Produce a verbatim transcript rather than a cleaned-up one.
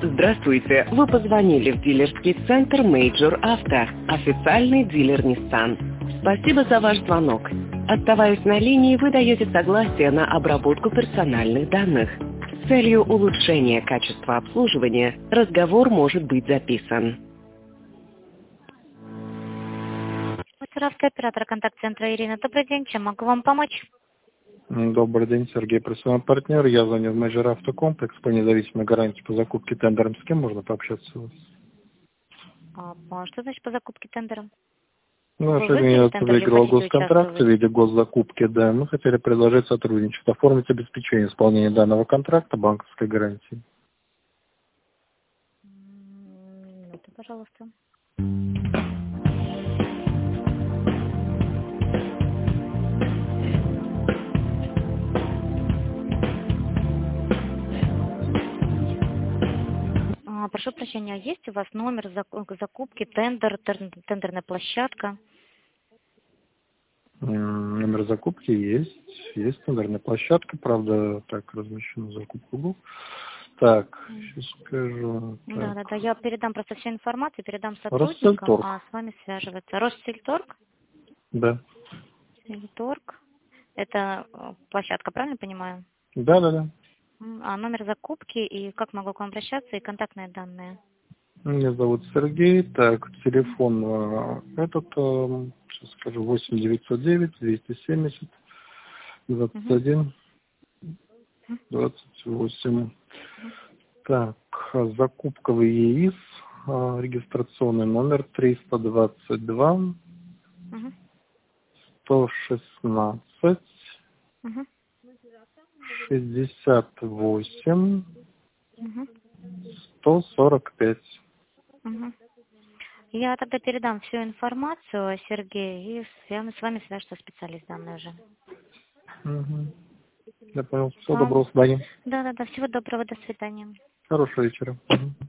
Здравствуйте! Вы позвонили в дилерский центр Major Auto, официальный дилер Nissan. Спасибо за ваш звонок. Оставаясь на линии, вы даете согласие на обработку персональных данных. С целью улучшения качества обслуживания разговор может быть записан. Саратовский оператор контакт-центра Ирина. Добрый день, чем могу вам помочь? Добрый день, Сергей, профессиональный партнер. Я звоню в Major Автокомплекс по независимой гарантии по закупке тендером. С кем можно пообщаться у вас? А, а что значит по закупке тендером? Ну, Вы наша выиграли организация тендер или выиграла хотите госконтракт в участвовать? виде госзакупки, да. Мы хотели предложить сотрудничество, оформить обеспечение исполнения данного контракта банковской гарантии. Минуту, пожалуйста. А, прошу прощения, есть у вас номер заку- закупки, тендер, тер- тендерная площадка? М, Номер закупки есть. Есть тендерная площадка, правда, так размещена закупку был. Так, сейчас скажу. Да, Так. да, да. Я передам просто всю информацию, передам сотрудникам, Россельторг. а с вами свяживаться. Россельторг? Да. Россельторг. Это э, площадка, правильно понимаю? Да, да, да. М, А номер закупки и как могу к вам обращаться и контактные данные? Меня зовут Сергей. Так, телефон э, этот, э, сейчас скажу, восемь девятьсот девять двести семьдесят двадцать Мгм. один двадцать восемь. Так, э, закупка в ЕИС, э, регистрационный номер триста двадцать два Мгм. сто шестнадцать Мгм. шестьдесят восемь Мгм. сто сорок пять. Мгм. Я тогда передам всю информацию, Сергей, и с вами, с вами свяжется специалист данный уже. Угу. Я понял. Всего А, доброго, свидания. да, да, да. Всего доброго, до свидания. Хорошего вечера. Мгм.